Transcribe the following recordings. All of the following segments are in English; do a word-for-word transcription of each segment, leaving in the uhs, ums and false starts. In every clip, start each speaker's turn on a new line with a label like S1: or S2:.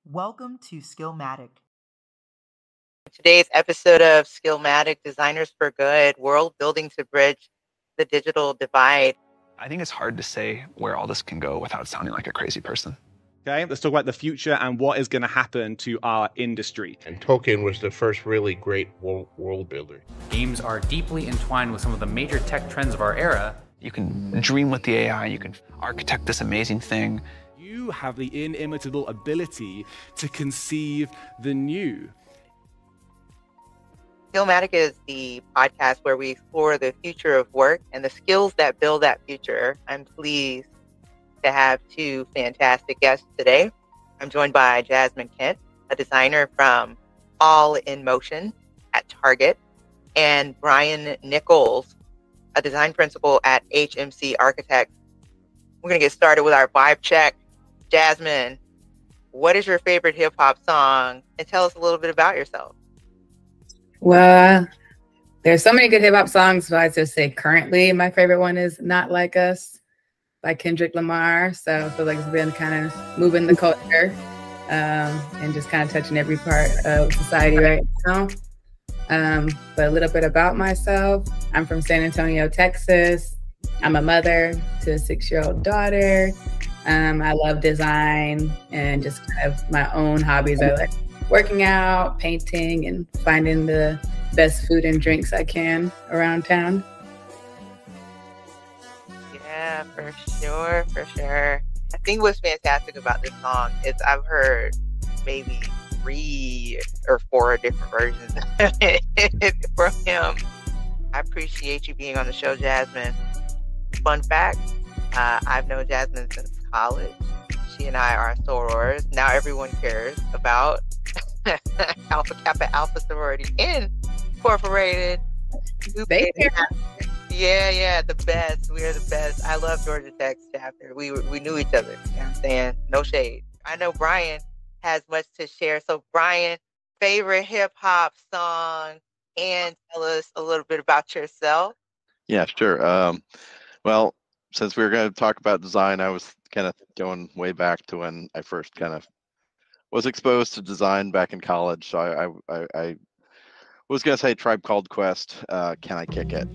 S1: Welcome to Skillmatic.
S2: Today's episode of Skillmatic, Designers for Good, World Building to Bridge the Digital Divide.
S3: I think it's hard to say where all this can go without sounding like a crazy person.
S4: Okay, let's talk about the future and what is going to happen to our industry.
S5: And Tolkien was the first really great world, world builder.
S6: Games are deeply entwined with some of the major tech trends of our era.
S3: You can dream with the A I, you can architect this amazing thing.
S4: You have the inimitable ability to conceive the new.
S2: Skillmatic is the podcast where we explore the future of work and the skills that build that future. I'm pleased to have two fantastic guests today. I'm joined by Jasmine Kent, a designer from All in Motion at Target, and Brian Nichols, a design principal at H M C Architects. We're going to get started with our vibe check. Jasmine, what is your favorite hip hop song? And tell us a little bit about yourself.
S7: Well, there's so many good hip hop songs, but I just say currently my favorite one is Not Like Us by Kendrick Lamar. So I feel like it's been kind of moving the culture um, and just kind of touching every part of society right now. Um, but a little bit about myself. I'm from San Antonio, Texas. I'm a mother to a six-year-old daughter. Um, I love design and just kind of my own hobbies. I like working out, painting, and finding the best food and drinks I can around town.
S2: Yeah, for sure, for sure. I think what's fantastic about this song is I've heard maybe three or four different versions from him. I appreciate you being on the show, Jasmine. Fun fact, uh, I've known Jasmine since college. She and I are sorors. Now everyone cares about Alpha Kappa Alpha Sorority Incorporated.
S7: They care.
S2: Yeah, yeah, the best. We are the best. I love Georgia Tech's chapter. We we knew each other. You know what I'm saying? No shade. I know Brian has much to share. So Brian, favorite hip hop song, and tell us a little bit about yourself.
S8: Yeah, sure. Um, well, since we were going to talk about design, I was kind of going way back to when I first kind of was exposed to design back in college. So I I, I, I was going to say Tribe Called Quest, uh, Can I Kick It?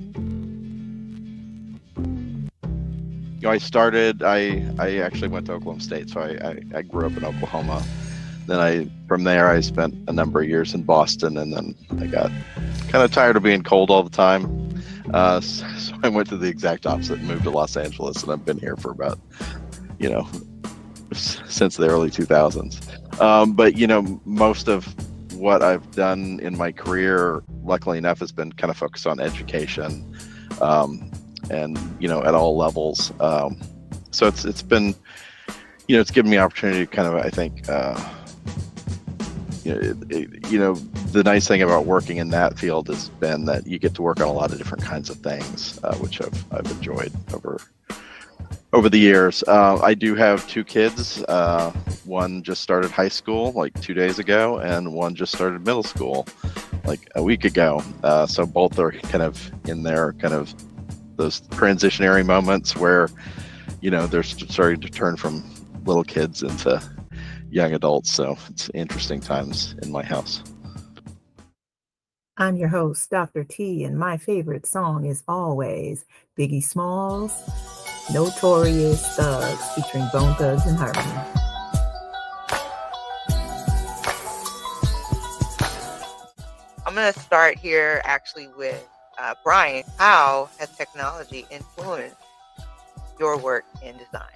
S8: You know, I started, I, I actually went to Oklahoma State, so I, I, I grew up in Oklahoma. Then I, from there, I spent a number of years in Boston, and then I got kind of tired of being cold all the time. Uh, so, so I went to the exact opposite and moved to Los Angeles, and I've been here for about, you know, since the early two thousands. Um, but, you know, most of what I've done in my career, luckily enough, has been kind of focused on education. Um, and, you know, at all levels. Um, so it's it's been, you know, it's given me opportunity to kind of, I think, uh, you know, it, it, you know, the nice thing about working in that field has been that you get to work on a lot of different kinds of things, uh, which I've, I've enjoyed over over the years. Uh, I do have two kids. Uh, one just started high school like two days ago, and one just started middle school like a week ago. Uh, so both are kind of in their kind of those transitionary moments where, you know, they're starting to turn from little kids into young adults. So it's interesting times in my house.
S1: I'm your host, Doctor T, and my favorite song is always Biggie Smalls, Notorious Thugs, featuring Bone Thugs and Harmony.
S2: I'm going to start here actually with Uh, Brian. How has technology influenced your work in design?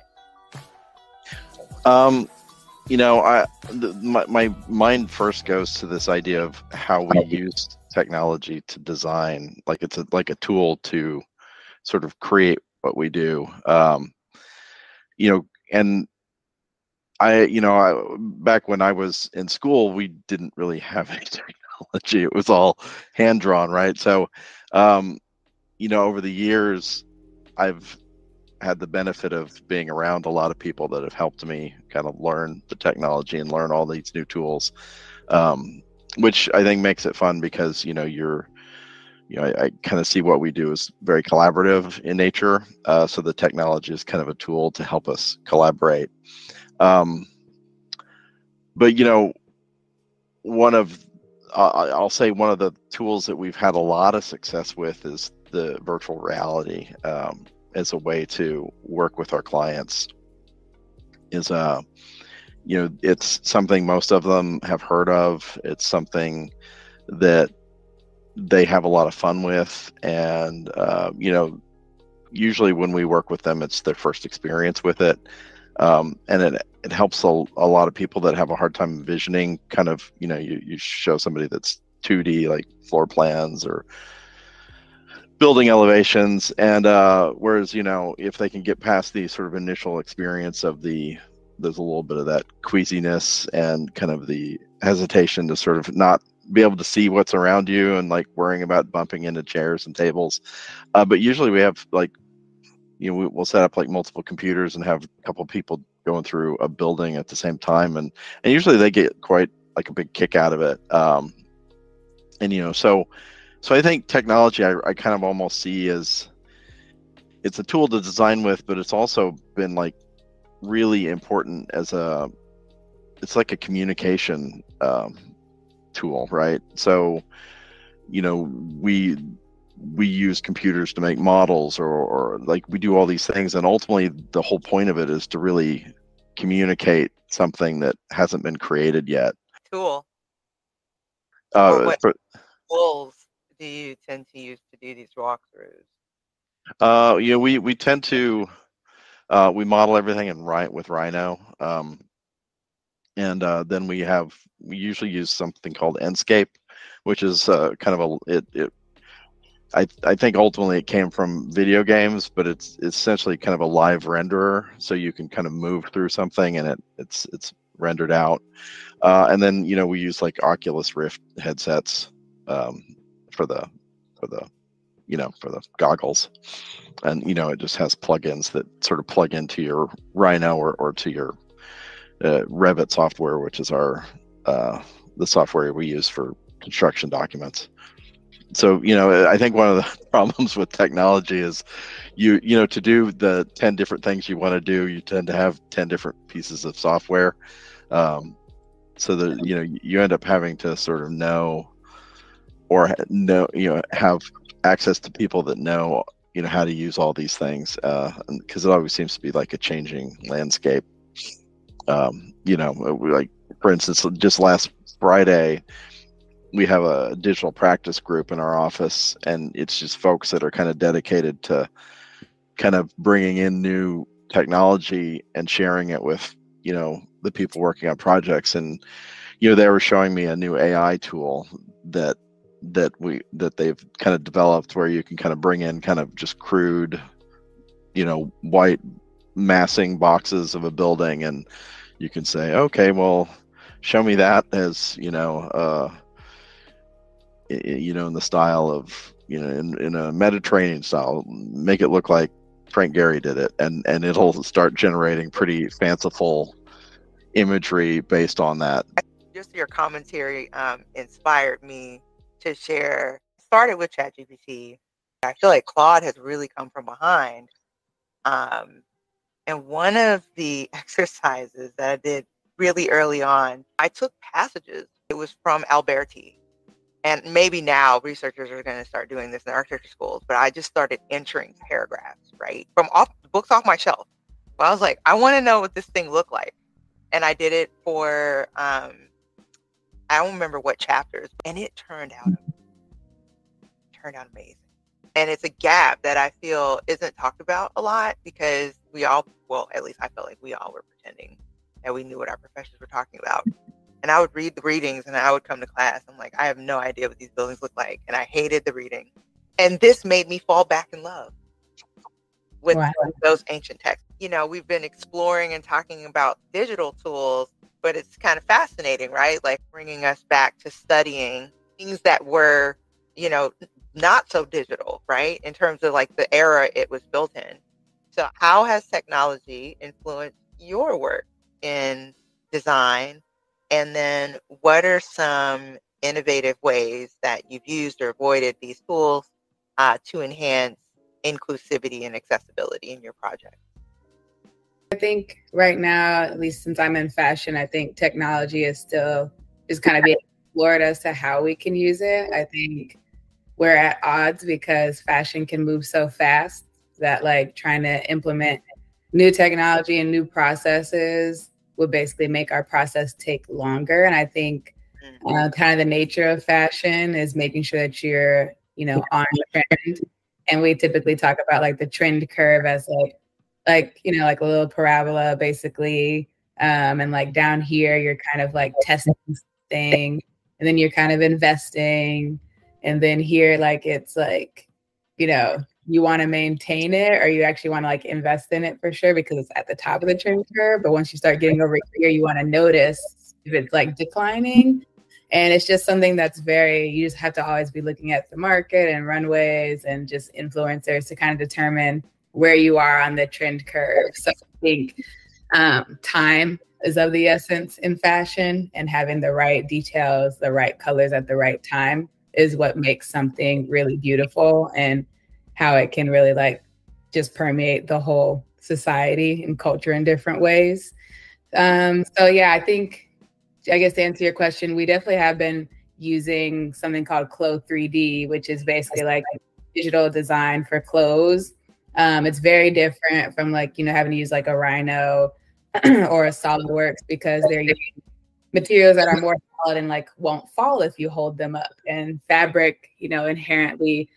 S8: Um, you know, I the, my my mind first goes to this idea of how we use technology to design, like it's a, like a tool to sort of create what we do. Um, you know, and I, you know, I, back when I was in school, we didn't really have any technology. It was all hand drawn, right? So. Um, you know, over the years, I've had the benefit of being around a lot of people that have helped me kind of learn the technology and learn all these new tools, um, which I think makes it fun because, you know, you're, you know, I, I kind of see what we do as very collaborative in nature. Uh, so the technology is kind of a tool to help us collaborate. Um, but you know, one of uh, I'll say one of the tools that we've had a lot of success with is the virtual reality um, as a way to work with our clients. Is uh, you know, it's something most of them have heard of. It's something that they have a lot of fun with, and uh, you know, usually when we work with them, it's their first experience with it. Um, and it it helps a, a lot of people that have a hard time envisioning kind of, you know, you, you show somebody that's two D, like floor plans or building elevations. And uh, whereas, you know, if they can get past the sort of initial experience of the, there's a little bit of that queasiness and kind of the hesitation to sort of not be able to see what's around you and like worrying about bumping into chairs and tables. Uh, but usually we have like, you know, we'll set up like multiple computers and have a couple of people going through a building at the same time. And, and usually they get quite like a big kick out of it. Um, and, you know, so, so I think technology, I, I kind of almost see as it's a tool to design with, but it's also been like really important as a, it's like a communication um, tool, right? So, you know, we, we use computers to make models or, or like we do all these things. And ultimately the whole point of it is to really communicate something that hasn't been created yet.
S2: Tool.
S8: Uh,
S2: or what
S8: for,
S2: tools do you tend to use to do these walkthroughs?
S8: uh, you know, we, we tend to, uh, we model everything in Rhino with Rhino. Um, and uh, then we have, we usually use something called Enscape, which is uh, kind of a, it, it I, I think ultimately it came from video games, but it's, it's essentially kind of a live renderer, so you can kind of move through something and it it's it's rendered out. Uh, and then, you know, we use like Oculus Rift headsets um, for the for the you know for the goggles, and you know it just has plugins that sort of plug into your Rhino or, or to your uh, Revit software, which is our uh, the software we use for construction documents. So, you know, I think one of the problems with technology is you, you know, to do the ten different things you want to do, you tend to have ten different pieces of software. Um, so that, you know, you end up having to sort of know or know, you know, have access to people that know, you know, how to use all these things. Uh, because it always seems to be like a changing landscape. Um, you know, like, for instance, just last Friday, we have a digital practice group in our office, and it's just folks that are kind of dedicated to kind of bringing in new technology and sharing it with, you know, the people working on projects. And, you know, they were showing me a new A I tool that, that we, that they've kind of developed where you can kind of bring in kind of just crude, you know, white massing boxes of a building. And you can say, okay, well, show me that as, you know, uh, you know, in the style of, you know, in, in a Mediterranean style, make it look like Frank Gehry did it, and and it'll start generating pretty fanciful imagery based on that.
S2: Just your commentary um, inspired me to share. Started with ChatGPT. I feel like Claude has really come from behind. Um, and one of the exercises that I did really early on, I took passages. It was from Alberti. And maybe now researchers are going to start doing this in architecture schools, but I just started entering paragraphs, right? From off books off my shelf. Well, I was like, I want to know what this thing looked like. And I did it for, um, I don't remember what chapters, and it turned out, turned out amazing. And it's a gap that I feel isn't talked about a lot because we all, well, at least I felt like we all were pretending that we knew what our professors were talking about. And I would read the readings and I would come to class. I'm like, I have no idea what these buildings look like. And I hated the reading. And this made me fall back in love with
S7: Wow.
S2: those ancient texts. You know, we've been exploring and talking about digital tools, but it's kind of fascinating, right? Like bringing us back to studying things that were, you know, not so digital, right? In terms of like the era it was built in. So how has technology influenced your work in design? And then what are some innovative ways that you've used or avoided these tools uh, to enhance inclusivity and accessibility in your project?
S7: I think right now, at least since I'm in fashion, I think technology is still just kind of being explored as to how we can use it. I think we're at odds because fashion can move so fast that like trying to implement new technology and new processes would basically make our process take longer. And I think uh, kind of the nature of fashion is making sure that you're, you know, on trend. And we typically talk about like the trend curve as like, like, you know, like a little parabola basically. Um, and like down here, you're kind of like testing thing, and then you're kind of investing. And then here, like, it's like, you know, you want to maintain it or you actually want to like invest in it for sure because it's at the top of the trend curve. But once you start getting over here, you want to notice if it's like declining. And it's just something that's very, you just have to always be looking at the market and runways and just influencers to kind of determine where you are on the trend curve. So I think um, time is of the essence in fashion, and having the right details, the right colors at the right time is what makes something really beautiful, and how it can really like just permeate the whole society and culture in different ways. Um, so yeah, I think, I guess to answer your question, we definitely have been using something called Clo three D, which is basically like digital design for clothes. Um, it's very different from like, you know, having to use like a Rhino or a SolidWorks because they're using materials that are more solid and like won't fall if you hold them up. And fabric, you know, inherently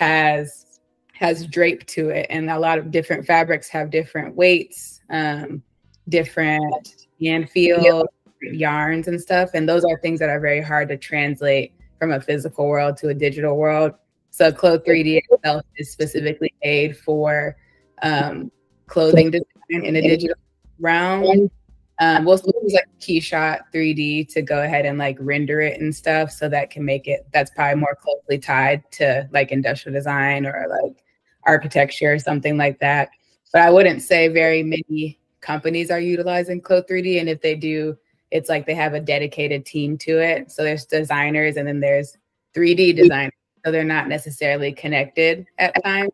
S7: has has drape to it, and a lot of different fabrics have different weights, um, different hand feel, yarns and stuff. And those are things that are very hard to translate from a physical world to a digital world. So Clo three D itself is specifically made for um, clothing design in a digital realm. Um, we'll still use like Keyshot three D to go ahead and like render it and stuff. So that can make it, that's probably more closely tied to like industrial design or like architecture or something like that. But I wouldn't say very many companies are utilizing Clo three D. And if they do, it's like they have a dedicated team to it. So there's designers and then there's three D designers. So they're not necessarily connected at times.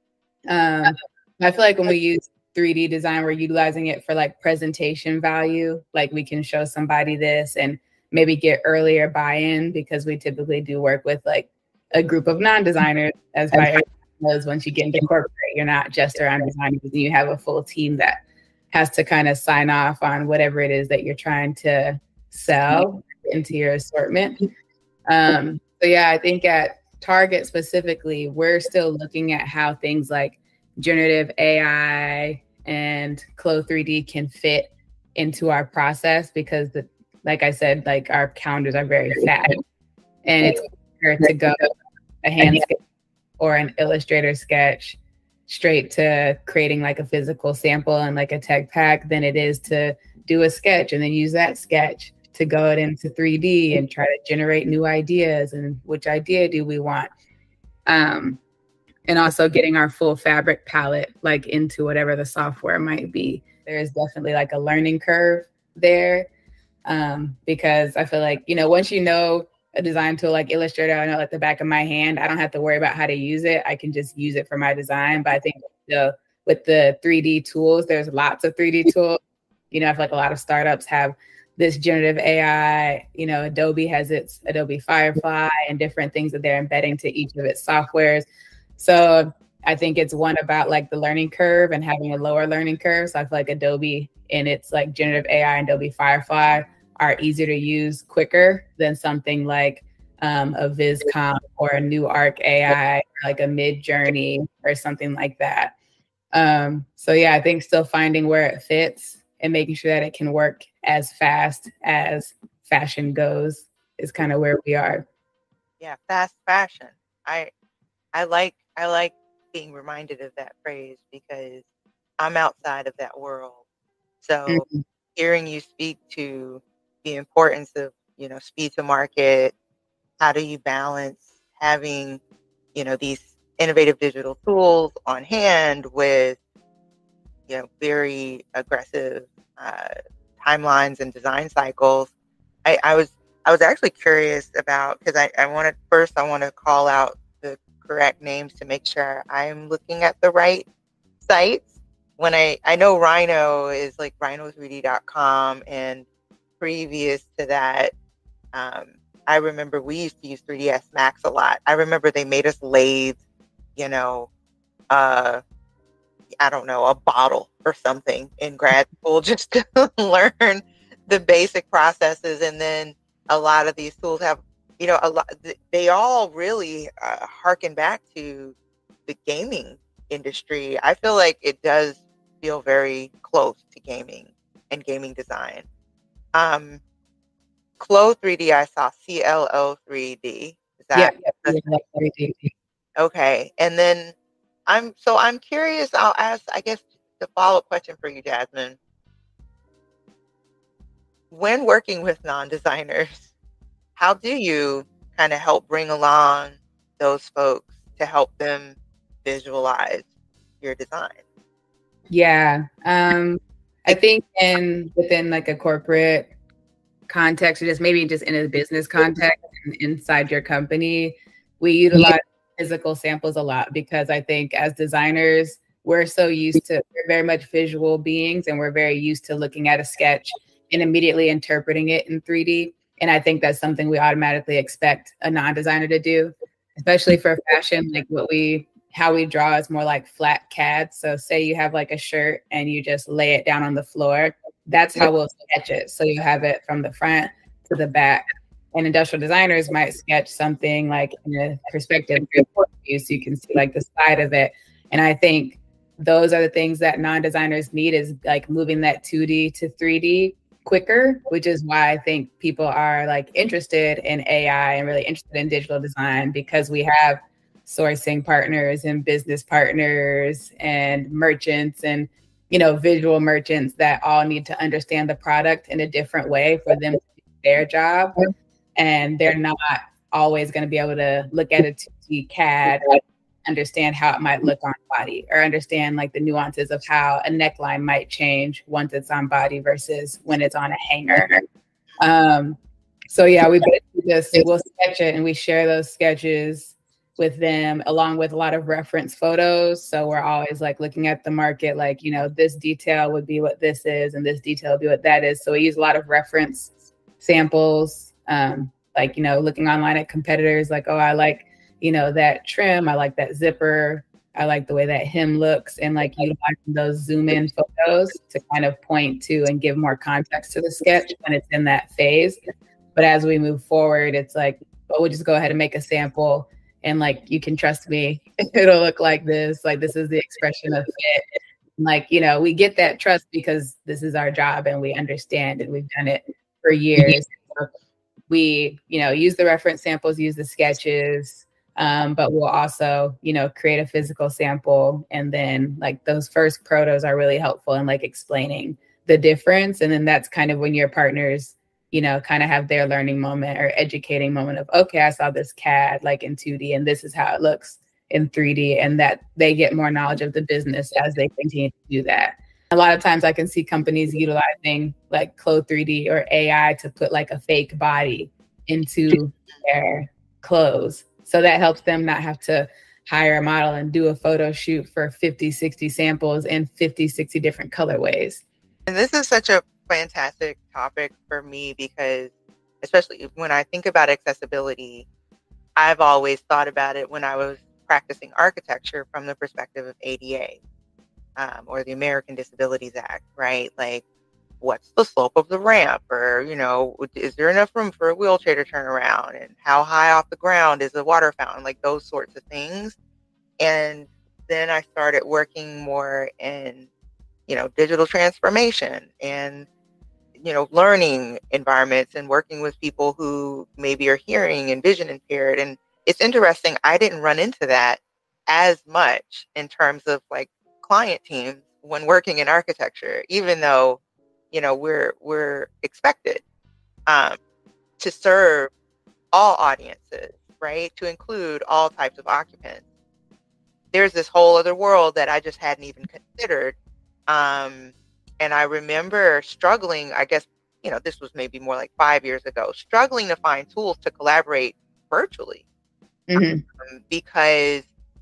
S7: Um, I feel like when we use three D design, we're utilizing it for like presentation value. Like we can show somebody this and maybe get earlier buy-in, because we typically do work with like a group of non-designers. As by knows, once you get into corporate, you're not just around designers, you have a full team that has to kind of sign off on whatever it is that you're trying to sell into your assortment. Um, so yeah, I think at Target specifically, we're still looking at how things like generative A I and Clo three D can fit into our process, because the, like I said, like our calendars are very fat, and it's easier to go a hand sketch or an Illustrator sketch straight to creating like a physical sample and like a tech pack than it is to do a sketch and then use that sketch to go it into three D and try to generate new ideas, and which idea do we want? Um, and also getting our full fabric palette like into whatever the software might be. There's definitely like a learning curve there, um, because I feel like, you know, once you know a design tool like Illustrator, I know at the back of my hand, I don't have to worry about how to use it. I can just use it for my design. But I think the, with the three D tools, there's lots of three D tools. You know, I feel like a lot of startups have this generative A I, you know, Adobe has its Adobe Firefly and different things that they're embedding to each of its softwares. So I think it's one about like the learning curve and having a lower learning curve. So I feel like Adobe in its like generative A I and Adobe Firefly are easier to use quicker than something like um, a VizComp or a New Arc A I, or like a Midjourney or something like that. Um, so yeah, I think still finding where it fits and making sure that it can work as fast as fashion goes is kind of where we are.
S2: Yeah, fast fashion. I I like I like being reminded of that phrase because I'm outside of that world. So mm-hmm. hearing you speak to the importance of, you know, speed to market, how do you balance having, you know, these innovative digital tools on hand with, you know, very aggressive uh, timelines and design cycles. I, I was I was actually curious about, because I, I wanted first I want to call out the correct names to make sure I'm looking at the right sites. when I, I know Rhino is like rhino three d dot com, and previous to that, um, I remember we used to use three D S Max a lot. I remember they made us lathe, you know, uh, I don't know, a bottle or something in grad school just to learn the basic processes. And then a lot of these tools have, you know, a lot, they all really uh, harken back to the gaming industry. I feel like it does feel very close to gaming and gaming design. Um, Clo three D, I saw C L O three D. Is that
S7: yeah, yeah, three D.
S2: Okay? And then I'm so I'm curious. I'll ask, I guess, the follow-up question for you, Jasmine. When working with non-designers, how do you kind of help bring along those folks to help them visualize your design?
S7: Yeah, um, I think in within like a corporate context, or just maybe just in a business context and inside your company, we utilize physical samples a lot, because I think as designers, we're so used to, we're very much visual beings, and we're very used to looking at a sketch and immediately interpreting it in three D. And I think that's something we automatically expect a non-designer to do, especially for fashion. Like what we, how we draw is more like flat C A D. So say you have like a shirt and you just lay it down on the floor. That's how we'll sketch it. So you have it from the front to the back. And industrial designers might sketch something like in a perspective view, so you can see like the side of it. And I think those are the things that non-designers need, is like moving that two D to three D quicker, which is why I think people are like interested in A I and really interested in digital design, because we have sourcing partners and business partners and merchants and, you know, visual merchants that all need to understand the product in a different way for them to do their job. And they're not always going to be able to look at a two D C A D, understand how it might look on body, or understand like the nuances of how a neckline might change once it's on body versus when it's on a hanger. Um, so yeah, we just we'll sketch it and we share those sketches with them, along with a lot of reference photos. So we're always like looking at the market, like, you know, this detail would be what this is, and this detail would be what that is. So we use a lot of reference samples. Um, like, you know, looking online at competitors, like, oh, I like, you know, that trim, I like that zipper, I like the way that hem looks, and like utilizing those zoom in photos to kind of point to and give more context to the sketch when it's in that phase. But as we move forward, it's like, oh, we'll just go ahead and make a sample, and like, you can trust me, it'll look like this, like this is the expression of it. Like, you know, we get that trust because this is our job and we understand and we've done it for years. We, you know, use the reference samples, use the sketches, um, but we'll also, you know, create a physical sample. And then like those first protos are really helpful in like explaining the difference. And then that's kind of when your partners, you know, kind of have their learning moment or educating moment of, okay, I saw this C A D like in two D and this is how it looks in three D, and that they get more knowledge of the business as they continue to do that. A lot of times I can see companies utilizing like Clo three D or A I to put like a fake body into their clothes. So that helps them not have to hire a model and do a photo shoot for fifty, sixty samples in fifty, sixty different colorways.
S2: And this is such a fantastic topic for me, because especially when I think about accessibility, I've always thought about it when I was practicing architecture from the perspective of A D A. Um, or the American Disabilities Act, right? Like, what's the slope of the ramp? Or, you know, is there enough room for a wheelchair to turn around? And how high off the ground is the water fountain? Like those sorts of things. And then I started working more in, you know, digital transformation and, you know, learning environments and working with people who maybe are hearing and vision impaired. And it's interesting, I didn't run into that as much in terms of like client teams when working in architecture, even though, you know, we're we're expected um, to serve all audiences, right? To include all types of occupants. There's this whole other world that I just hadn't even considered. Um, and I remember struggling, I guess, you know, this was maybe more like five years ago, struggling to find tools to collaborate virtually.
S7: Mm-hmm.
S2: Um, because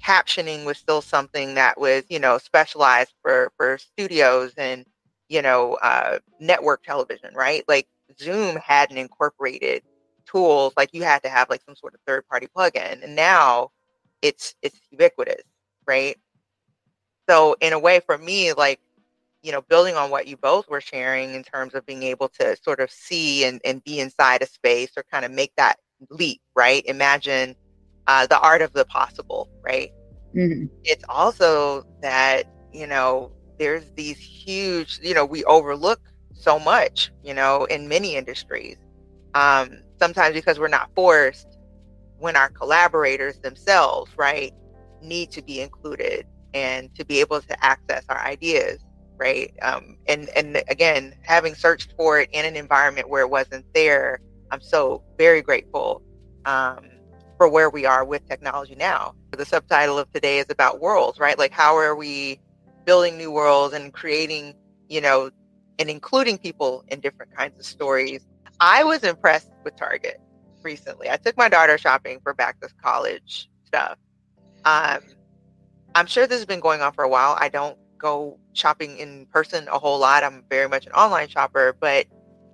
S2: captioning was still something that was, you know, specialized for, for studios and, you know, uh, network television, right? Like Zoom hadn't incorporated tools, like you had to have like some sort of third party plugin. And now it's, it's ubiquitous, right? So in a way for me, like, you know, building on what you both were sharing in terms of being able to sort of see and, and be inside a space or kind of make that leap, right? Imagine uh, the art of the possible, right?
S7: Mm-hmm.
S2: It's also that, you know, there's these huge, you know, we overlook so much, you know, in many industries. Um, sometimes because we're not forced, when our collaborators themselves, right, need to be included and to be able to access our ideas. Right. Um, and, and again, having searched for it in an environment where it wasn't there, I'm so very grateful um, for where we are with technology now. The subtitle of today is about worlds, right? Like, how are we building new worlds and creating, you know, and including people in different kinds of stories? I was impressed with Target recently. I took my daughter shopping for back to college stuff. Um, I'm sure this has been going on for a while. I don't go shopping in person a whole lot. I'm very much an online shopper, but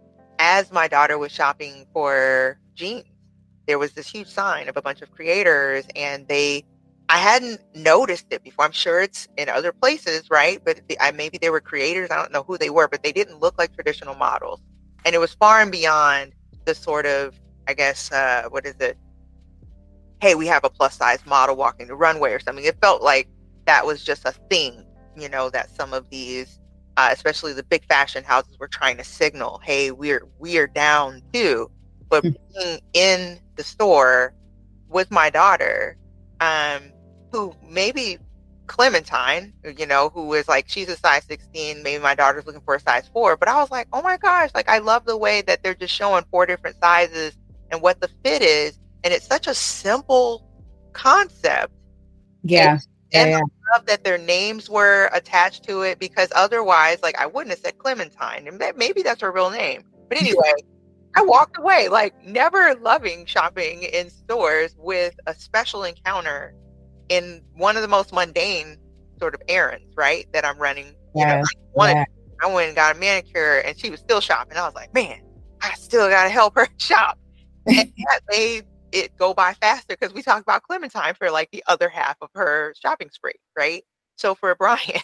S2: as my daughter was shopping for jeans, there was this huge sign of a bunch of creators, and they, I hadn't noticed it before. I'm sure it's in other places, right? But the, I, maybe they were creators. I don't know who they were, but they didn't look like traditional models. And it was far and beyond the sort of, I guess, uh, what is it? Hey, we have a plus size model walking the runway or something. It felt like that was just a thing, you know, that some of these, uh, especially the big fashion houses, were trying to signal, hey, we're we're down too. But being in the store with my daughter, um, who maybe Clementine, you know, who is like, she's a size sixteen, maybe my daughter's looking for a size four, but I was like, oh my gosh, like I love the way that they're just showing four different sizes and what the fit is. And it's such a simple concept.
S7: Yeah.
S2: And,
S7: yeah,
S2: and
S7: yeah.
S2: I love that their names were attached to it, because otherwise, like, I wouldn't have said Clementine, and that, maybe that's her real name. But anyway, I walked away like never loving shopping in stores with a special encounter in one of the most mundane sort of errands, right, that I'm running. You
S7: Yeah,
S2: know, I, wanted,
S7: yeah.
S2: I went and got a manicure, and she was still shopping. I was like, man, I still got to help her shop. And that made it go by faster, because we talked about Clementine for like the other half of her shopping spree, right? So for Brian,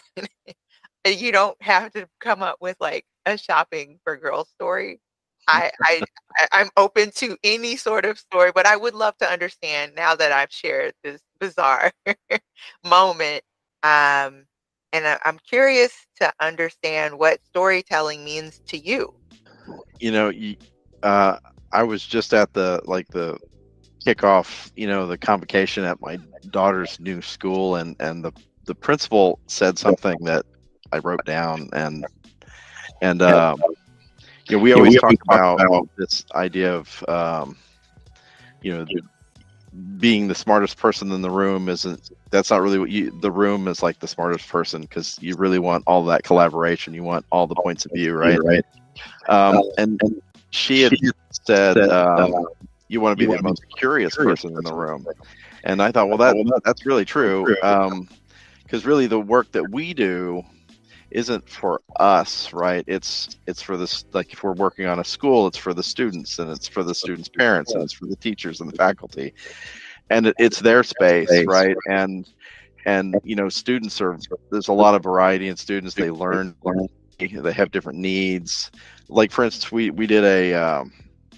S2: you don't have to come up with like a shopping for girls story. I, I, I'm open to any sort of story, but I would love to understand, now that I've shared this bizarre moment. Um, and I, I'm curious to understand what storytelling means to you.
S8: You know, you, uh, I was just at the, like the kickoff, you know, the convocation at my daughter's new school, and, and the, the principal said something that I wrote down, and, and, um, you know, we always, yeah, we talk, always about, talk about this idea of, um, you know, the, being the smartest person in the room isn't, that's not really what you, the room is like the smartest person, because you really want all that collaboration. You want all the points of view, right? Right. Um, and, and she had said, um, you want to be the most curious person in the room. And I thought, well, that that's really true. Um, because really the work that we do isn't for us, right? It's it's for this, like if we're working on a school, it's for the students, and it's for the students' parents, and it's for the teachers and the faculty, and it, it's their space, right? And and you know, students are, there's a lot of variety in students. They learn, they have different needs. Like for instance, we we did a um,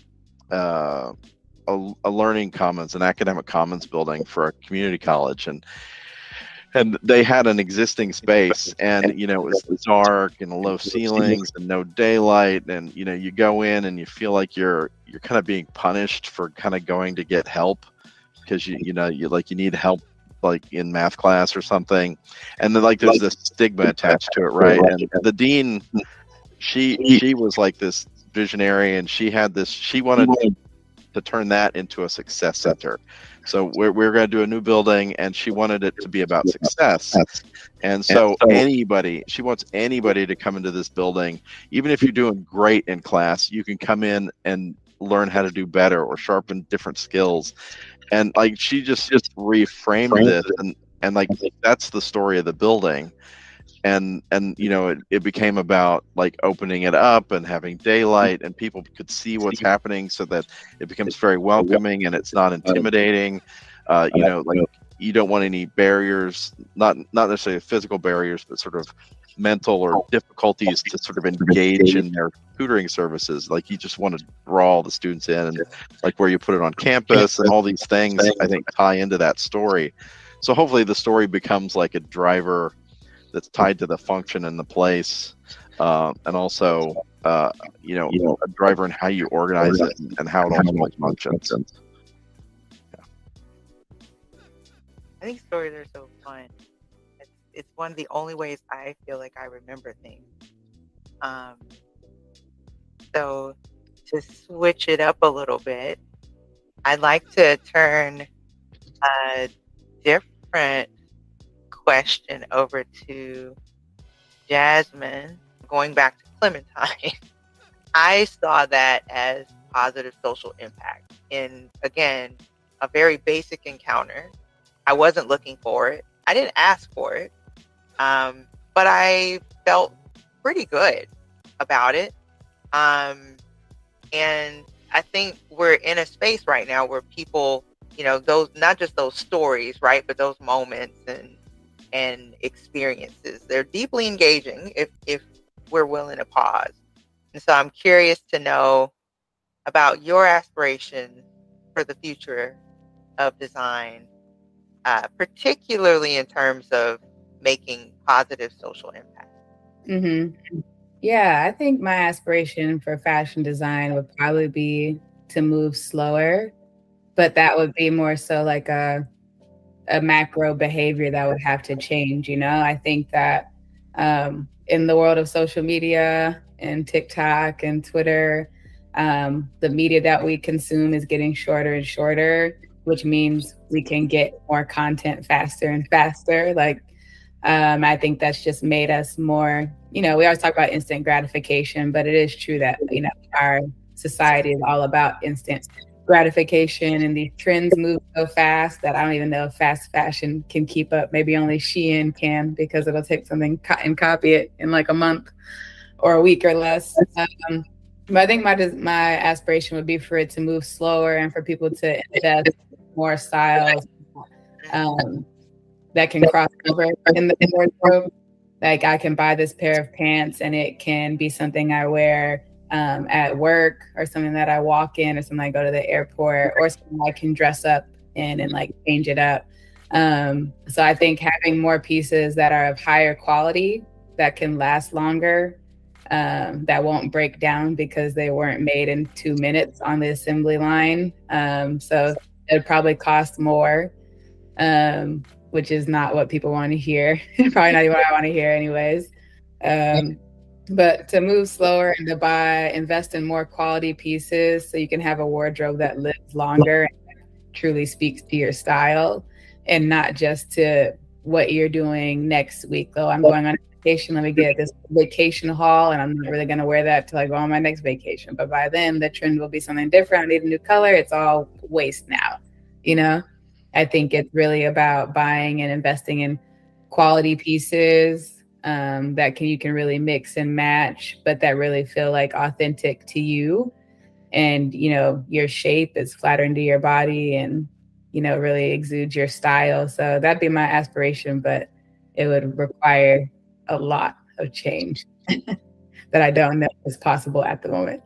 S8: uh, a, a learning commons, an academic commons building for a community college, and. And they had an existing space, and you know, it was dark and low ceilings and no daylight, and you know, you go in and you feel like you're you're kind of being punished for kind of going to get help, because you you know you like you need help like in math class or something, and then like there's this stigma attached to it, right? And the dean, she she was like this visionary, and she had this, she wanted to turn that into a success center. So we're, we're going to do a new building, and she wanted it to be about success. And so anybody, she wants anybody to come into this building, even if you're doing great in class, you can come in and learn how to do better or sharpen different skills. And like, she just, just reframed it. And, and like that's the story of the building. And and you know it, it became about like opening it up and having daylight and people could see what's happening, so that it becomes very welcoming and it's not intimidating. Uh, you know, like you don't want any barriers, not not necessarily physical barriers, but sort of mental or difficulties to sort of engage in their tutoring services. Like you just want to draw the students in, and like where you put it on campus and all these things, I think tie into that story. So hopefully the story becomes like a driver that's tied to the function and the place, uh, and also, uh, you know, a driver in how you organize it and how it ultimately functions.
S2: Yeah. I think stories are so fun. It's, it's one of the only ways I feel like I remember things. Um, so to switch it up a little bit, I'd like to turn a different question over to Jasmine. Going back to Clementine, I saw that as positive social impact in, again, a very basic encounter. I wasn't looking for it. I didn't ask for it, um, but I felt pretty good about it. Um, and I think we're in a space right now where people, you know, those, not just those stories, right, but those moments and and experiences, they're deeply engaging if if we're willing to pause. And so I'm curious to know about your aspiration for the future of design, uh, particularly in terms of making positive social impact.
S7: Mm-hmm. Yeah, I think my aspiration for fashion design would probably be to move slower, but that would be more so like a a macro behavior that would have to change. You know, I think that um, in the world of social media and TikTok and Twitter, um, the media that we consume is getting shorter and shorter, which means we can get more content faster and faster. Like, um, I think that's just made us more, you know, we always talk about instant gratification, but it is true that, you know, our society is all about instant gratification, and these trends move so fast that I don't even know if fast fashion can keep up. Maybe only Shein can, because it'll take something and copy it in like a month or a week or less. Um, but I think my my aspiration would be for it to move slower and for people to invest more styles um, that can cross over in the wardrobe. Like I can buy this pair of pants and it can be something I wear Um, at work, or something that I walk in, or something I go to the airport, or something I can dress up in and like change it up. Um, so I think having more pieces that are of higher quality, that can last longer, um, that won't break down because they weren't made in two minutes on the assembly line. Um, so it'd probably cost more, um, which is not what people want to hear. Probably not even what I want to hear anyways. Um, But to move slower and to buy, invest in more quality pieces so you can have a wardrobe that lives longer and truly speaks to your style, and not just to what you're doing next week. Though I'm going on vacation, let me get this vacation haul, and I'm not really going to wear that till I go on my next vacation. But by then, the trend will be something different. I need a new color. It's all waste now. You know, I think it's really about buying and investing in quality pieces Um, that can you can really mix and match, but that really feel like authentic to you, and you know your shape is flattering to your body, and you know really exudes your style. So that'd be my aspiration, but it would require a lot of change that I don't know is possible at the moment.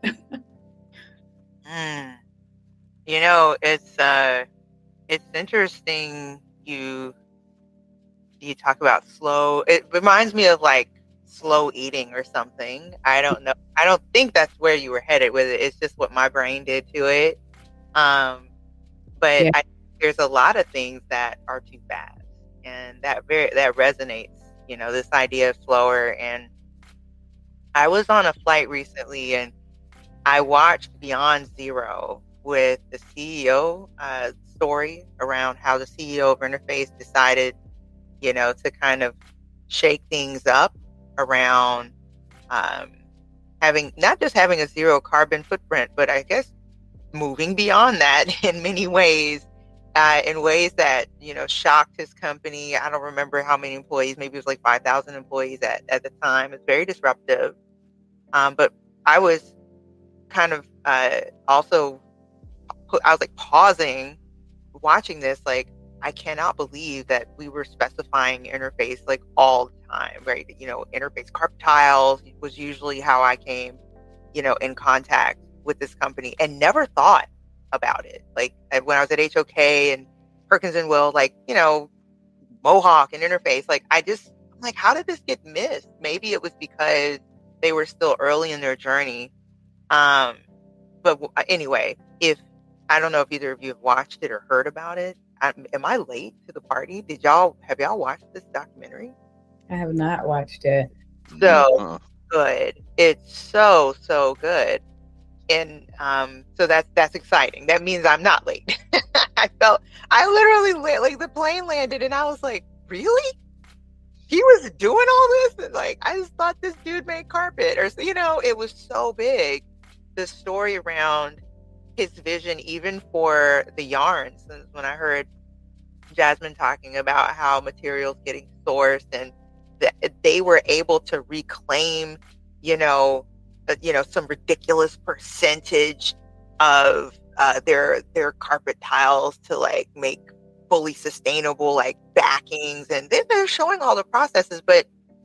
S2: mm. You know, it's uh, it's interesting you. You talk about slow. It reminds me of like slow eating or something. I don't know. I don't think that's where you were headed with it. It's just what my brain did to it. Um, but yeah. I, there's a lot of things that are too fast, and that very that resonates. You know, this idea of slower. And I was on a flight recently, and I watched Beyond Zero with the C E O uh, story around how the C E O of Interface decided, you know, to kind of shake things up around um, having, not just having a zero carbon footprint, but I guess moving beyond that in many ways uh, in ways that, you know, shocked his company. I don't remember how many employees, maybe it was like five thousand employees at, at the time. It's very disruptive. Um, but I was kind of uh, also, I was like pausing, watching this, like, I cannot believe that we were specifying interface like all the time, right? You know, interface carpet tiles was usually how I came, you know, in contact with this company, and never thought about it. Like when I was at H O K and Perkins and Will, like, you know, Mohawk and interface, like I just, I'm like, how did this get missed? Maybe it was because they were still early in their journey. Um, but anyway, if, I don't know if either of you have watched it or heard about it. I, am I late to the party? Did y'all, have y'all watched this documentary?
S7: I have not watched it.
S2: So
S8: Uh,
S2: good. It's so, so good. And um, so that's, that's exciting. That means I'm not late. I felt, I literally, like the plane landed and I was like, really? He was doing all this? And like, I just thought this dude made carpet, or, you know, it was so big. The story around his vision, even for the yarns. And when I heard Jasmine talking about how materials getting sourced and that they were able to reclaim, you know, uh, you know, some ridiculous percentage of uh, their their carpet tiles to like make fully sustainable like backings, and then they're showing all the processes. But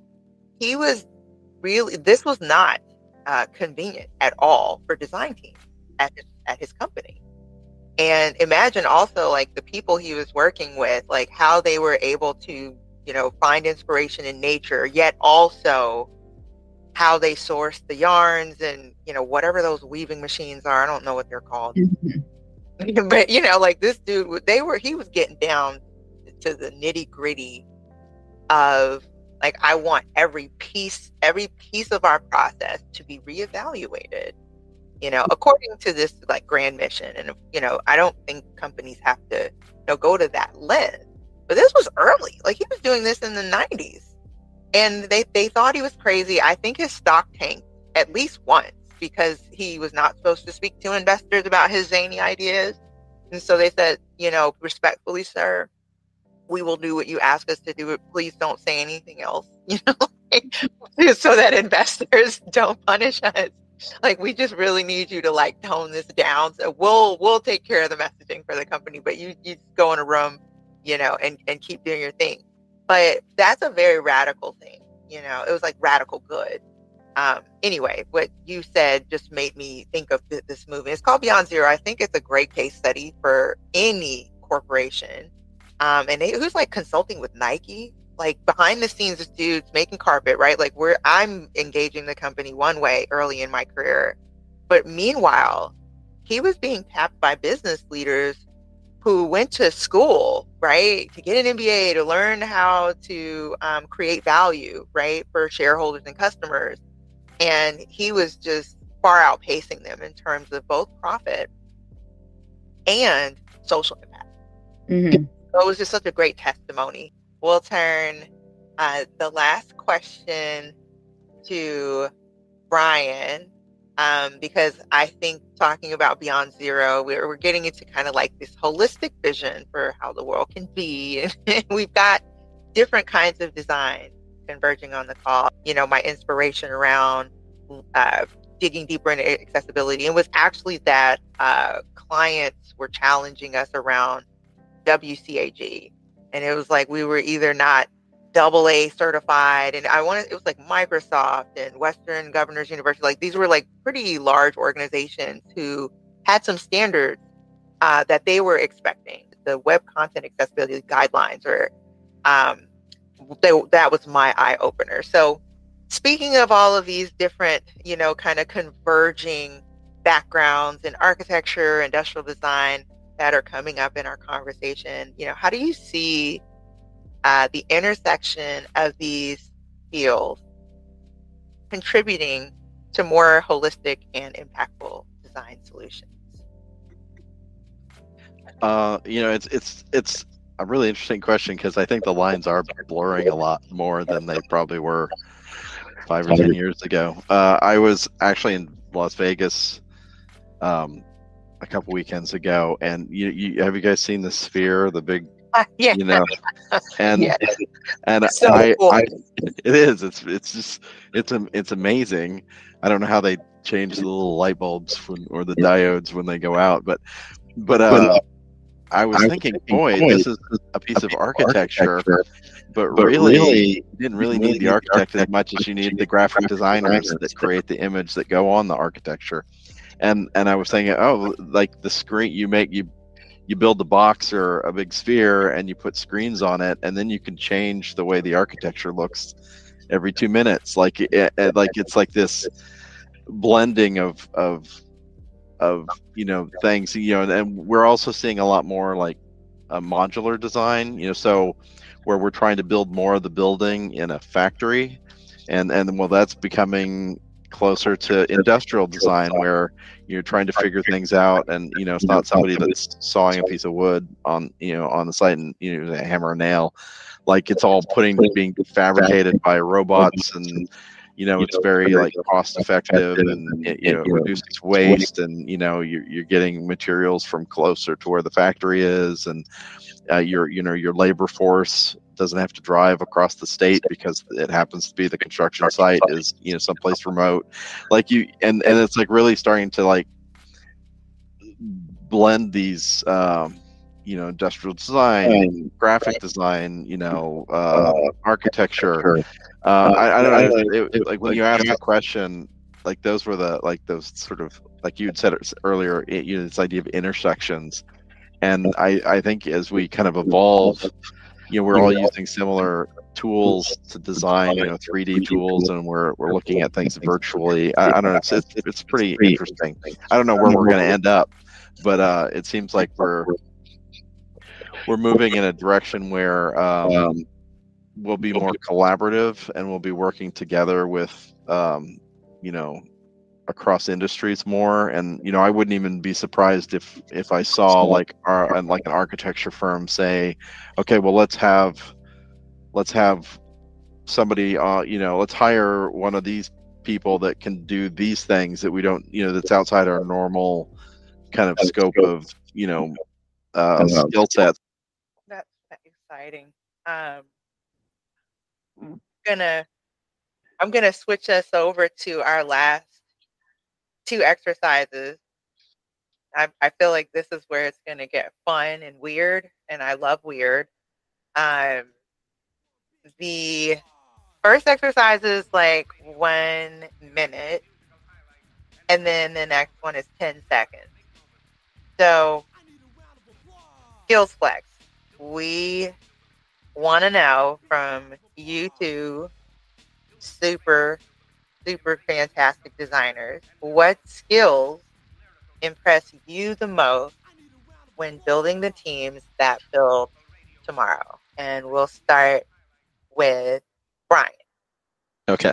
S2: he was really, this was not uh, convenient at all for design teams at his, at his company. And imagine also like the people he was working with, like how they were able to, you know, find inspiration in nature, yet also how they source the yarns and, you know, whatever those weaving machines are. I don't know what they're called. Mm-hmm. But, you know, like this dude, they were, he was getting down to the nitty gritty of like, I want every piece, every piece of our process to be reevaluated, you know, according to this like grand mission. And, you know, I don't think companies have to, you know, go to that lens, but this was early. Like he was doing this in the nineties. And they, they thought he was crazy. I think his stock tanked at least once because he was not supposed to speak to investors about his zany ideas. And so they said, you know, respectfully, sir, we will do what you ask us to do. Please don't say anything else, you know, so that investors don't punish us. Like, we just really need you to like tone this down. So we'll, we'll take care of the messaging for the company, but you, you go in a room, you know, and, and keep doing your thing. But that's a very radical thing, you know, it was like radical good. Um, anyway, what you said just made me think of th- this movie. It's called Beyond Zero. I think it's a great case study for any corporation. Um, and it was like consulting with Nike, like behind the scenes, this dude's making carpet, right? Like we're, I'm engaging the company one way early in my career. But meanwhile, he was being tapped by business leaders who went to school, right, to get an M B A, to learn how to um, create value, right, for shareholders and customers. And he was just far outpacing them in terms of both profit and social impact. Mm-hmm. So it was just such a great testimony. We'll turn uh, the last question to Brian. Um, because I think talking about Beyond Zero, we're, we're getting into kind of like this holistic vision for how the world can be. And we've got different kinds of design converging on the call. You know, my inspiration around uh, digging deeper into accessibility, and was actually that uh, clients were challenging us around W C A G. And it was like we were either not double A certified, and I wanted, it was like Microsoft and Western Governors University, like these were like pretty large organizations who had some standards uh, that they were expecting. The web content accessibility guidelines, or um, they, that was my eye opener. So speaking of all of these different, you know, kind of converging backgrounds in architecture, industrial design that are coming up in our conversation, you know, how do you see Uh, the intersection of these fields contributing to more holistic and impactful design solutions?
S8: Uh, you know, it's it's it's a really interesting question, because I think the lines are blurring a lot more than they probably were five or ten years ago. Uh, I was actually in Las Vegas um, a couple weekends ago, and you, you have you guys seen the Sphere, the big,
S2: Uh, yeah.
S8: you know, and
S2: Yeah.
S8: and
S2: So
S8: I,
S2: cool.
S8: I, it is, it's it's just it's it's amazing. I don't know how they change the little light bulbs when, or the diodes when they go out, but but uh, I was thinking, boy, this is a piece of architecture, but really, you didn't really need the architect as much as you need the graphic designers that create the image that go on the architecture. And and I was thinking, oh, like the screen you make, you you build the box or a big sphere and you put screens on it, and then you can change the way the architecture looks every two minutes. Like it, it like it's like this blending of of of you know things, you know, and, and we're also seeing a lot more like a modular design, you know, so where we're trying to build more of the building in a factory, and and well, that's becoming closer to industrial design where you're trying to figure things out, and you know it's not somebody that's sawing a piece of wood on you know on the site and you know a hammer and nail, like it's all putting being fabricated by robots, and you know it's very like cost effective, and it, you know it reduces waste, and you know you're, you're getting materials from closer to where the factory is, and uh, your you know your labor force doesn't have to drive across the state because it happens to be the construction site is you know someplace remote, like you and and it's like really starting to like blend these um you know industrial design, graphic design, you know uh architecture. uh I, I don't know, it, it, like when you asked the question, like those were the like those sort of like you had said it earlier, it, you know this idea of intersections, and I I think as we kind of evolve, you know, we're all using similar tools to design, you know, three D tools, and we're we're looking at things virtually. I, I don't know, it's, it's it's pretty interesting. I don't know where we're going to end up, but uh, it seems like we're we're moving in a direction where um, we'll be more collaborative, and we'll be working together with, um, you know, across industries more. And you know I wouldn't even be surprised if if I saw like our like an architecture firm say, okay, well let's have let's have somebody uh you know let's hire one of these people that can do these things that we don't you know that's outside our normal kind of scope of you know uh skill sets.
S2: That's exciting. um I'm gonna I'm gonna switch us over to our last two exercises. I, I feel like this is where it's going to get fun and weird, and I love weird. Um, the first exercise is like one minute, and then the next one is ten seconds. So, skills flex. We want to know from you two super super fantastic designers, what skills impress you the most when building the teams that build tomorrow? And we'll start with Brian.
S8: Okay.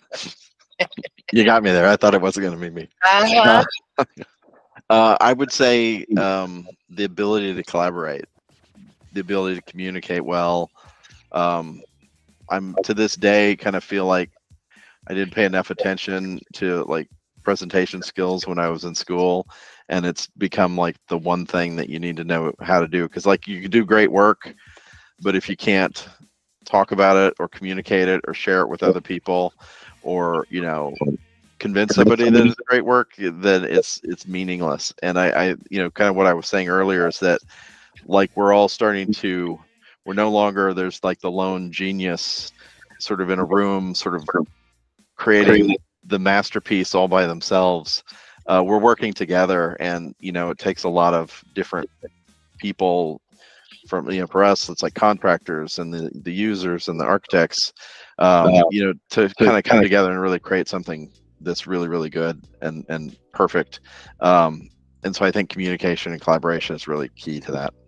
S8: You got me there. I thought it wasn't going to be me.
S2: Uh-huh.
S8: uh, I would say um, the ability to collaborate, the ability to communicate well. Um, I'm to this day kind of feel like I didn't pay enough attention to like presentation skills when I was in school, and it's become like the one thing that you need to know how to do, because like you can do great work, but if you can't talk about it or communicate it or share it with other people, or you know convince somebody that it's great work, then it's it's meaningless. And I, I you know kind of what I was saying earlier is that like we're all starting to we're no longer there's like the lone genius sort of in a room sort of creating the masterpiece all by themselves. Uh, we're working together, and you know it takes a lot of different people. From you know, for us, it's like contractors and the, the users and the architects. Um, you know, to kind of come together and really create something that's really, really good and and perfect. Um, and so I think communication and collaboration is really key to that.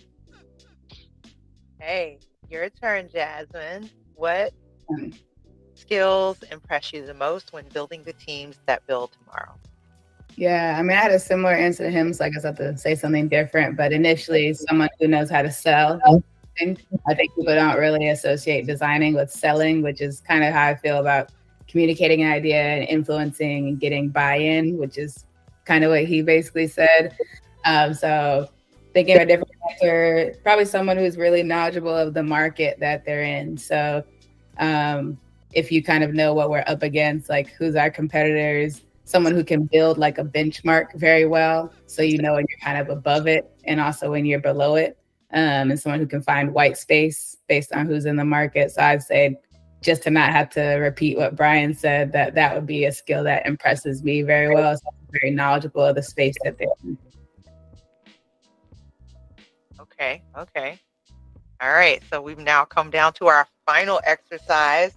S2: Hey, your turn, Jasmine. What skills impress you the most when building the teams that build tomorrow?
S7: Yeah, I mean, I had a similar answer to him, so I guess I have to say something different. But initially, someone who knows how to sell. I think people don't really associate designing with selling, which is kind of how I feel about communicating an idea and influencing and getting buy-in, which is kind of what he basically said. Um, so thinking of a different answer, probably someone who's really knowledgeable of the market that they're in. So um, if you kind of know what we're up against, like who's our competitors, someone who can build like a benchmark very well. So you know when you're kind of above it and also when you're below it. Um, and someone who can find white space based on who's in the market. So I'd say just to not have to repeat what Brian said, that that would be a skill that impresses me very well. So I'm very knowledgeable of the space that they're in.
S2: Okay, okay. All right, so we've now come down to our final exercise.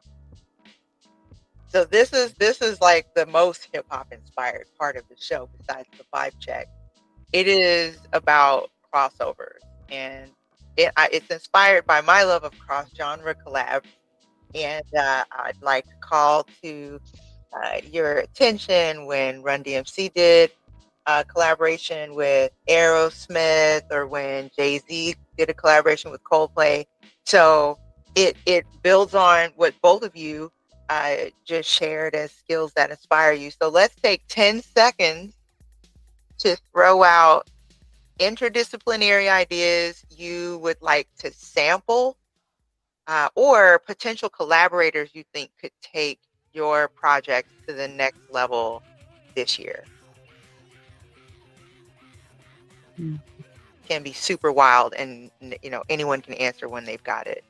S2: So this is this is like the most hip hop inspired part of the show besides the vibe check. It is about crossovers, and it, I, it's inspired by my love of cross genre collabs. And uh, I'd like to call to uh, your attention when Run D M C did a collaboration with Aerosmith, or when Jay-Z did a collaboration with Coldplay. So it it builds on what both of you uh, just shared as skills that inspire you. So let's take ten seconds to throw out interdisciplinary ideas you would like to sample, uh, or potential collaborators you think could take your project to the next level this year. Mm. Can be super wild, and you know anyone can answer when they've got it.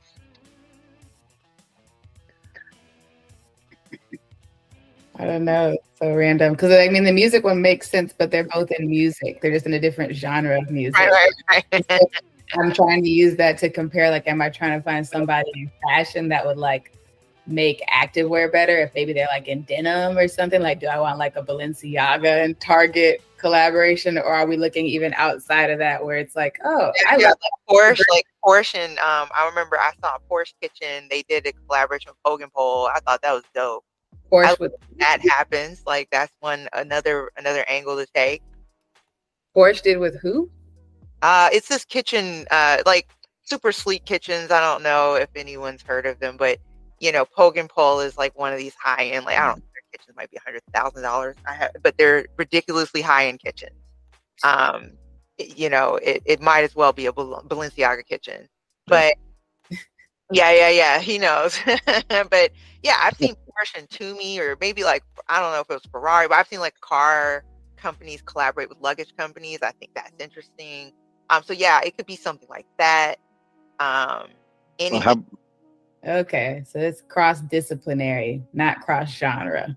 S7: I don't know. So random. Because I mean, the music one makes sense, but they're both in music. They're just in a different genre of music.
S2: Right, right, right.
S7: I'm trying to use that to compare, like, am I trying to find somebody in fashion that would like make activewear better? If maybe they're like in denim or something, like, do I want like a Balenciaga and Target collaboration, or are we looking even outside of that where it's like, oh,
S2: yeah,
S7: I
S2: yeah,
S7: love
S2: like Porsche, like Porsche, and um, I remember I saw Porsche Kitchen. They did a collaboration with Hogan Pole. I thought that was dope.
S7: Porsche with
S2: that happens. Like that's one another another angle to take.
S7: Porsche did with who?
S2: Uh, it's this kitchen, uh, like super sleek kitchens. I don't know if anyone's heard of them, but you know, Hogan Pole is like one of these high end. Like I don't know, their kitchens might be a hundred thousand dollars. I have, but they're ridiculously high end kitchens. Um, it, you know, it, it might as well be a Bal- Balenciaga kitchen, but yeah, yeah, yeah. He knows, but yeah, I've seen Porsche and Toomey, or maybe like I don't know if it was Ferrari, but I've seen like car companies collaborate with luggage companies. I think that's interesting. Um, so yeah, it could be something like that. Um, any-
S8: Well, how-
S7: okay, so it's cross-disciplinary, not cross-genre.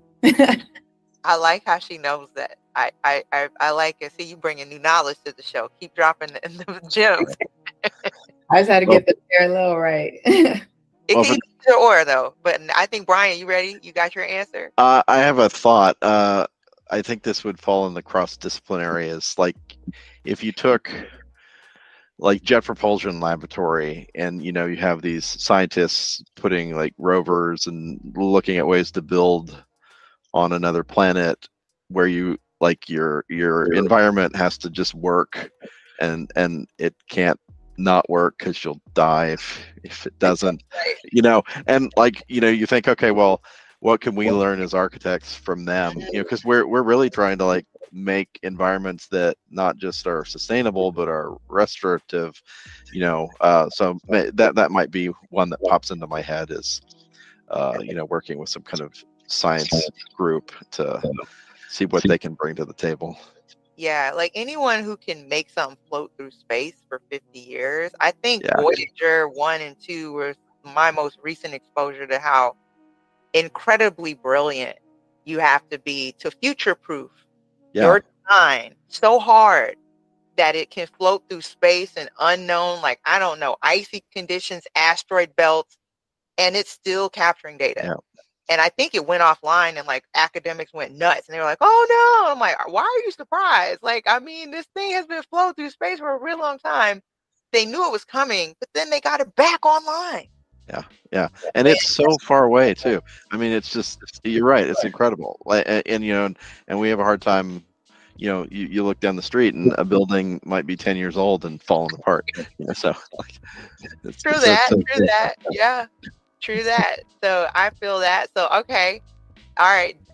S2: I like how she knows that. I, I, I, I like it. See, you bringing new knowledge to the show. Keep dropping the, the gems.
S7: I just had to get the parallel right.
S2: It
S8: Well,
S2: can be either or though. But I think Brian, you ready? You got your answer?
S8: Uh, I have a thought. Uh, I think this would fall in the cross-disciplinary. Is like if you took like Jet Propulsion Laboratory, and you know you have these scientists putting like rovers and looking at ways to build on another planet, where you like your your environment has to just work, and and it can't not work because you'll die if if it doesn't.
S2: Right.
S8: You know, and like you know you think, okay, well, what can we learn as architects from them? You know, because we're we're really trying to like make environments that not just are sustainable but are restorative. You know, uh, so that that might be one that pops into my head is, uh, you know, working with some kind of science group to see what they can bring to the table.
S2: Yeah, like anyone who can make something float through space for fifty years. I think
S8: Yeah.
S2: Voyager one and two were my most recent exposure to how incredibly brilliant you have to be to future-proof
S8: Yeah.
S2: your design so hard that it can float through space and unknown, like, I don't know, icy conditions, asteroid belts, and it's still capturing data.
S8: Yeah.
S2: And I think it went offline and like academics went nuts and they were like, oh no. I'm like, why are you surprised? Like, I mean, this thing has been floating through space for a real long time. They knew it was coming, but then they got it back online.
S8: Yeah, yeah, and it's so far away too. I mean, it's just you're right. It's incredible. Like, and, and you know, and, and we have a hard time. You know, you, you look down the street and a building might be ten years old and falling apart. You know, so like, it's,
S2: True
S8: it's-
S2: that.
S8: it's-
S2: True that. Yeah. True that. So I feel that. So okay. All right.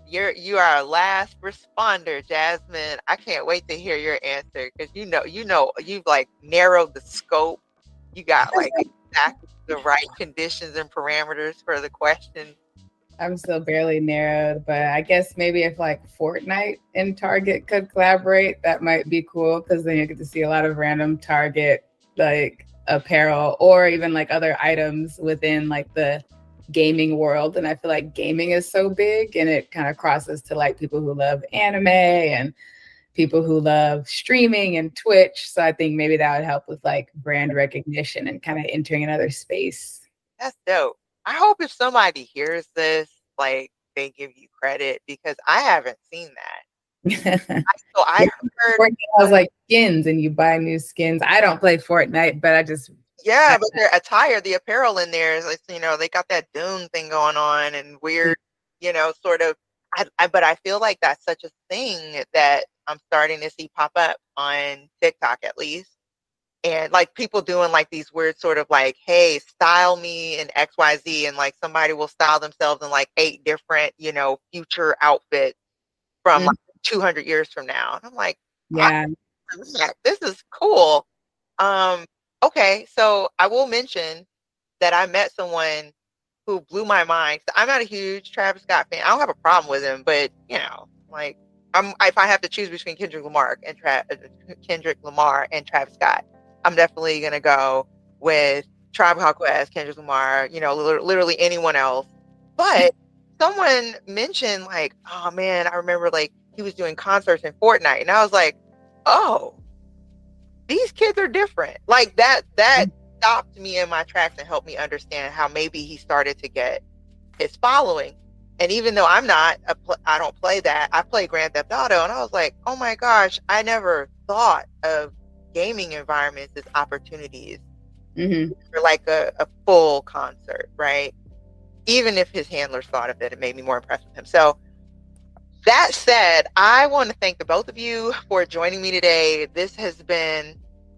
S2: you're you are our last responder, Jasmine. I can't wait to hear your answer because you know you know you've like narrowed the scope. You got like exactly the right conditions and parameters for the question.
S7: I'm still barely narrowed, but I guess maybe if like Fortnite and Target could collaborate, that might be cool because then you get to see a lot of random Target like apparel or even like other items within like the gaming world. And I feel like gaming is so big and it kind of crosses to like people who love anime and people who love streaming and Twitch. So I think maybe that would help with like brand recognition and kind of entering another space.
S2: That's dope. I hope if somebody hears this, like they give you credit because I haven't seen that. So I heard
S7: Fortnite has like skins and you buy new skins. I don't play Fortnite, but I just
S2: yeah, but their attire, the apparel in there is like, you know, they got that Dune thing going on and weird, you know, sort of. I, I but I feel like that's such a thing that I'm starting to see pop up on TikTok at least. And like people doing like these weird sort of like, hey, style me in X Y Z. And like somebody will style themselves in like eight different, you know, future outfits from mm-hmm. like two hundred years from now. And I'm like,
S7: yeah,
S2: this is cool. Um, okay. So I will mention that I met someone who blew my mind. I'm not a huge Travis Scott fan. I don't have a problem with him, but you know, like I'm, if I have to choose between Kendrick Lamar and Tra- Kendrick Lamar and Travis Scott, I'm definitely going to go with Tribe Called Quest, Kendrick Lamar, you know, li- literally anyone else. But someone mentioned like, oh man, I remember like he was doing concerts in Fortnite. And I was like, oh, these kids are different. Like that, that stopped me in my tracks and helped me understand how maybe he started to get his following. And even though I'm not, a pl- I don't play that, I play Grand Theft Auto. And I was like, oh my gosh, I never thought of gaming environments as opportunities
S7: mm-hmm.
S2: for like a, a full concert, right? Even if his handlers thought of it, it made me more impressed with him. So that said, I want to thank the both of you for joining me today. This has been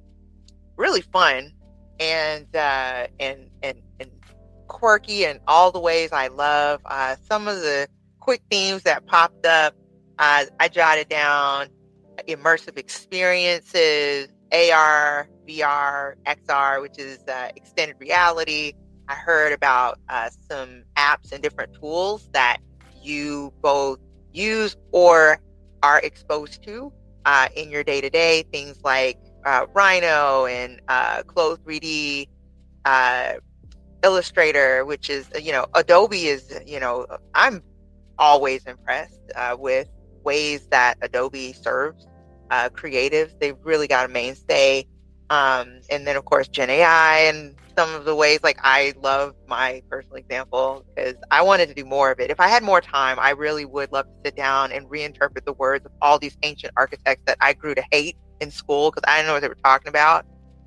S2: really fun and uh, and and and quirky in all the ways I love. Uh, some of the quick themes that popped up, uh, I jotted down: immersive experiences, A R, V R, X R, which is uh, extended reality. I heard about uh, some apps and different tools that you both use or are exposed to uh, in your day-to-day, things like uh, Rhino and uh, Clothes three D, uh, Illustrator, which is, you know, Adobe is, you know, I'm always impressed uh, with ways that Adobe serves uh, creatives. They've really got a mainstay. Um, and then, of course, Gen A I and some of the ways, like I love my personal example because I wanted to do more of it. If I had more time, I really would love to sit down and reinterpret the words of all these ancient architects that I grew to hate in school because I didn't know what they were talking about.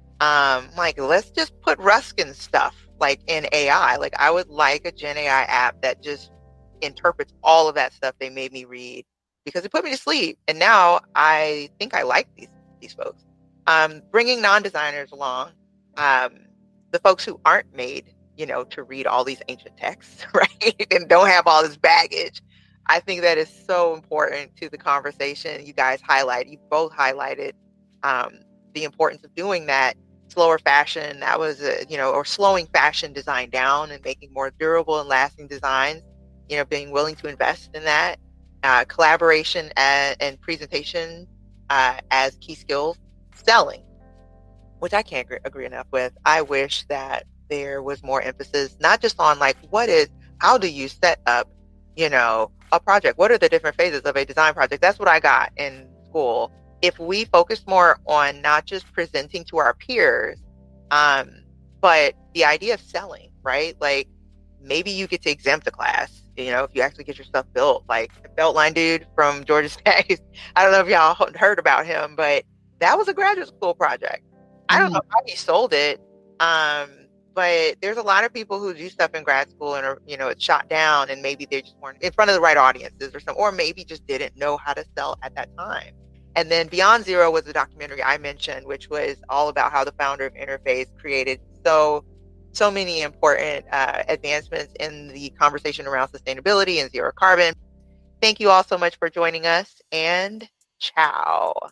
S2: Um, like, let's just put Ruskin stuff like in A I. Like I would like a Gen A I app that just interprets all of that stuff they made me read because it put me to sleep. And now I think I like these, these folks. Um, bringing non-designers along, um, the folks who aren't made, you know, to read all these ancient texts, right? And don't have all this baggage. I think that is so important to the conversation. You guys highlight, you both highlighted um, the importance of doing that. Slower fashion, that was, a, you know, or slowing fashion design down and making more durable and lasting designs, you know, being willing to invest in that. Uh, collaboration and, and presentation uh, as key skills. Selling, which I can't agree, agree enough with. I wish that there was more emphasis, not just on like, what is, how do you set up, you know, a project? What are the different phases of a design project? That's what I got in school. If we focus more on not just presenting to our peers, um, but the idea of selling, right? Like maybe you get to exempt a class, you know, if you actually get your stuff built, like the Beltline dude from Georgia State. I don't know if y'all heard about him, but that was a graduate school project. I don't know how he sold it, um, but there's a lot of people who do stuff in grad school and are, you know, it's shot down and maybe they just weren't in front of the right audiences or something, or maybe just didn't know how to sell at that time. And then Beyond Zero was the documentary I mentioned, which was all about how the founder of Interface created so, so many important uh, advancements in the conversation around sustainability and zero carbon. thank you all so much for joining us, and ciao.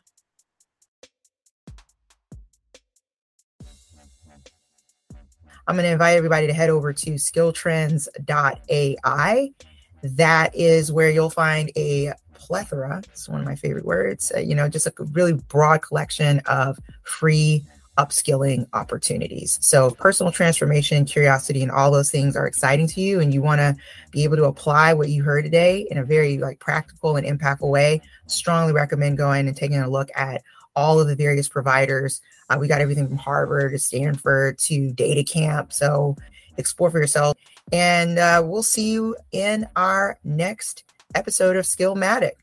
S1: I'm going to invite everybody to head over to skill trends dot A I. That is where you'll find a plethora. It's one of my favorite words. Uh, you know, just a really broad collection of free upskilling opportunities. So if personal transformation, curiosity, and all those things are exciting to you, and you want to be able to apply what you heard today in a very like practical and impactful way, strongly recommend going and taking a look at all of the various providers. Uh, we got everything from Harvard to Stanford to Data Camp. So explore for yourself. And uh, we'll see you in our next episode of Skillmatic.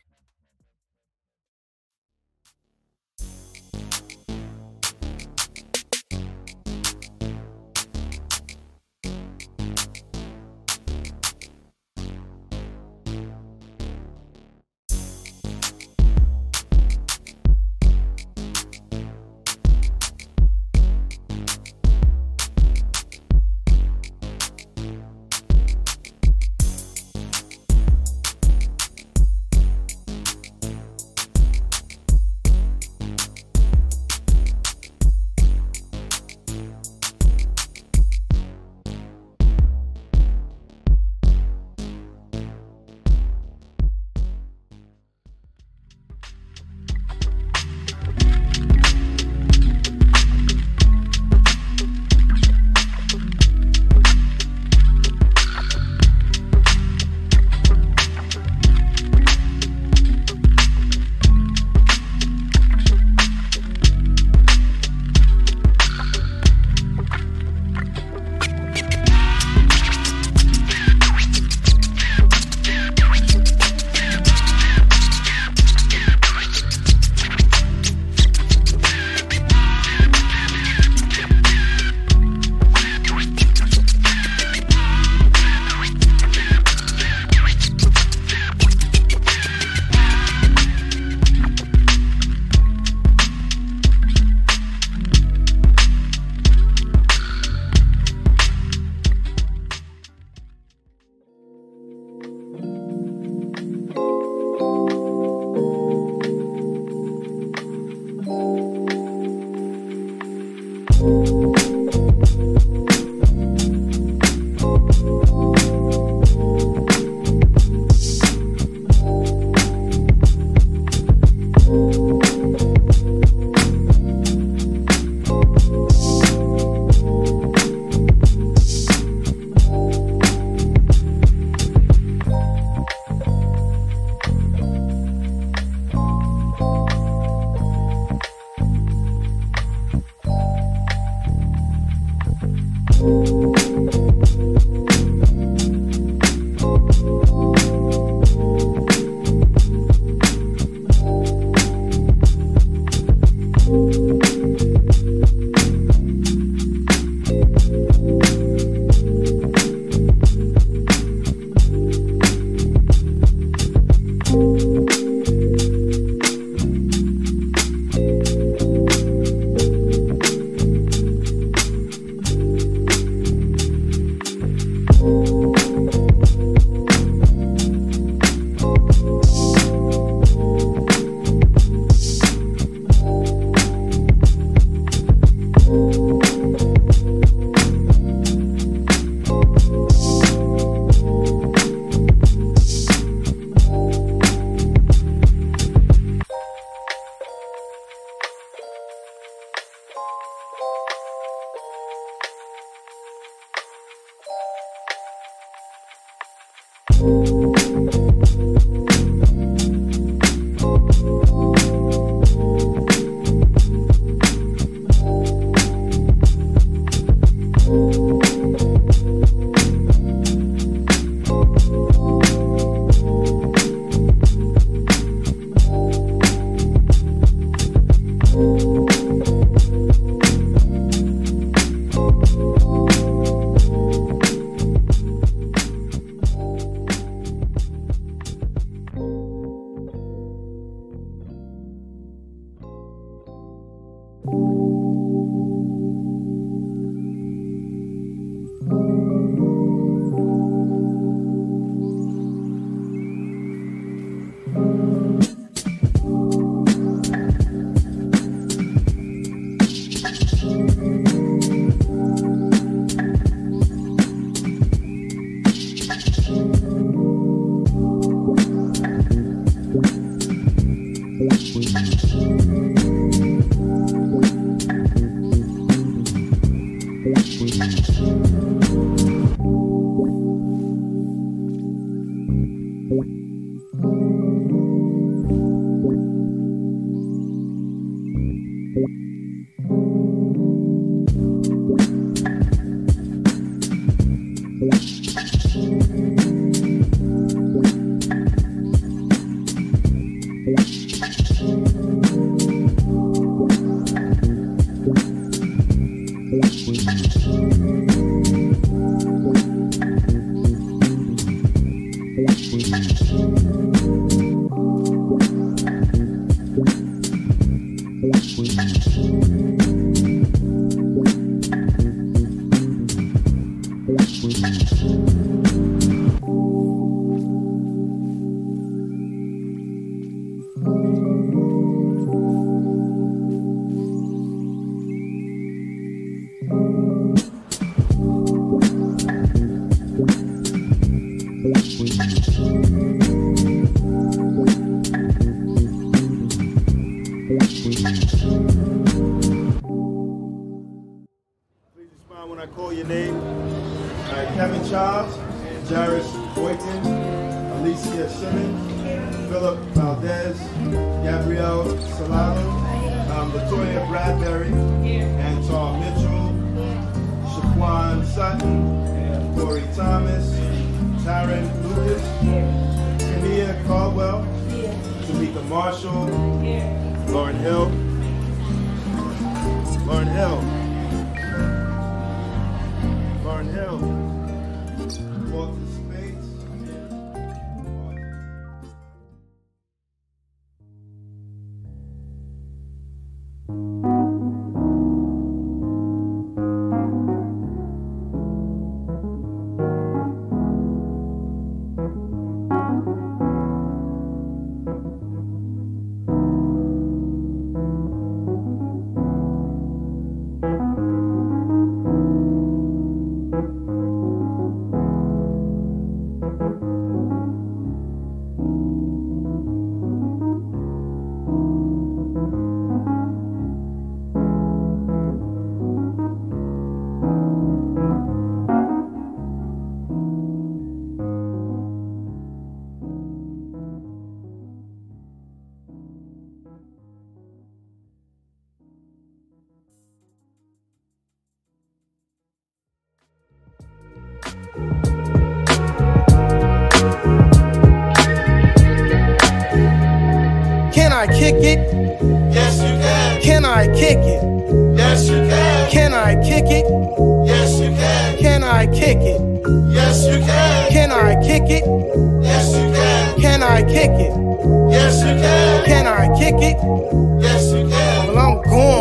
S9: Can I kick it? Yes, you can. Can I kick it? Yes, you can. Can I kick it? Yes, you can. Can I kick it? Yes, you can. Can I kick it? Yes, you can. Can I kick it? Yes, you can. Can I kick it? Yes, you can. Well, I'm going.